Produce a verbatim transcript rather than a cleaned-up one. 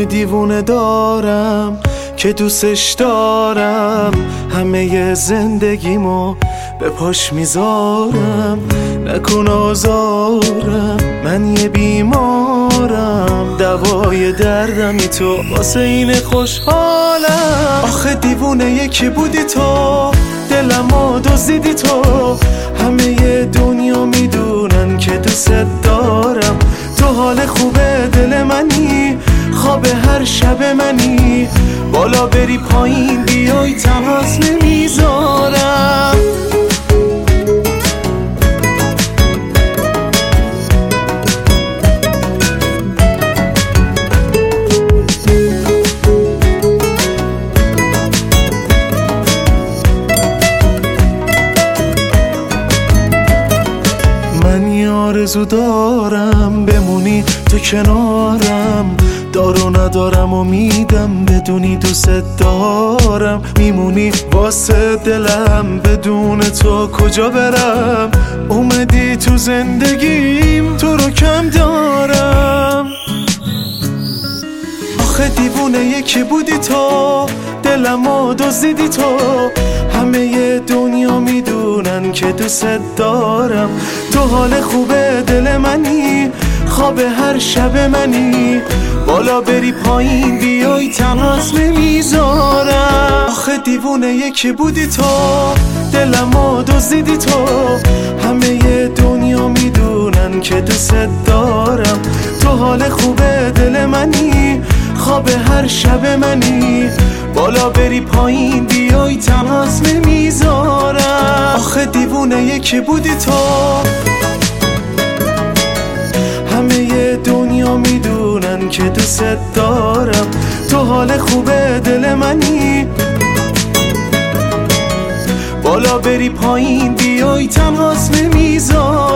یه دیوونه دارم که دوستش دارم، همه زندگیمو به پاش میذارم. نکن آزارم، من یه بیمارم، دوای دردمی تو، واسه این خوشحالم. آخه دیوونه یکی بودی تو، دلمو دزدیدی تو، همه دنیا میدونن که دوست دارم. تو حال خوبه دل منی، خواب هر شب منی، بالا بری پایین بیای تماس نمیذارم. آرزو دارم بمونی تو کنارم، دارو ندارم و میدم بدونی دوست دارم. میمونی واسه دلم، بدون تو کجا برم؟ اومدی تو زندگیم، تو رو کم دارم. آخه دیوونه یکی بودی تو، دلمو دزدیدی تو، همه دنیا میدونن که دوست دارم. تو حال خوبه دل منی، خواب هر شب منی، بالا بری پایین بیای تماس نمیذارم. آخه دیوونه یکی بودی تو، دلمو دزدیدی تو، همه دنیا میدونن که دوست دارم. تو حال خوبه دل منی، خواب هر شب منی، بالا بری پایین بیای تماس نمیذارم. آخه دیوونه یکی بودی تو، همه دنیا میدونن که دوست دارم. تو حال خوبه دل منی، بالا بری پایین بیای تماس نمیذارم.